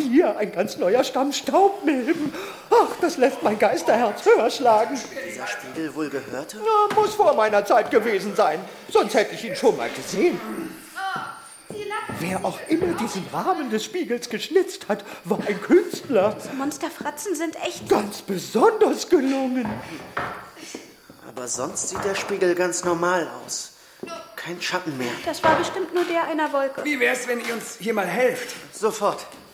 hier ein ganz neuer Stamm Staubmilben. Ach, das lässt mein Geisterherz höher schlagen. Dieser Spiegel wohl gehörte? Ja, muss vor meiner Zeit gewesen sein. Sonst hätte ich ihn schon mal gesehen. Wer auch immer diesen Rahmen des Spiegels geschnitzt hat, war ein Künstler. Diese Monsterfratzen sind echt Ganz besonders gelungen. Aber sonst sieht der Spiegel ganz normal aus. Kein Schatten mehr. Das war bestimmt nur der einer Wolke. Wie wär's, wenn ihr uns hier mal helft? Sofort.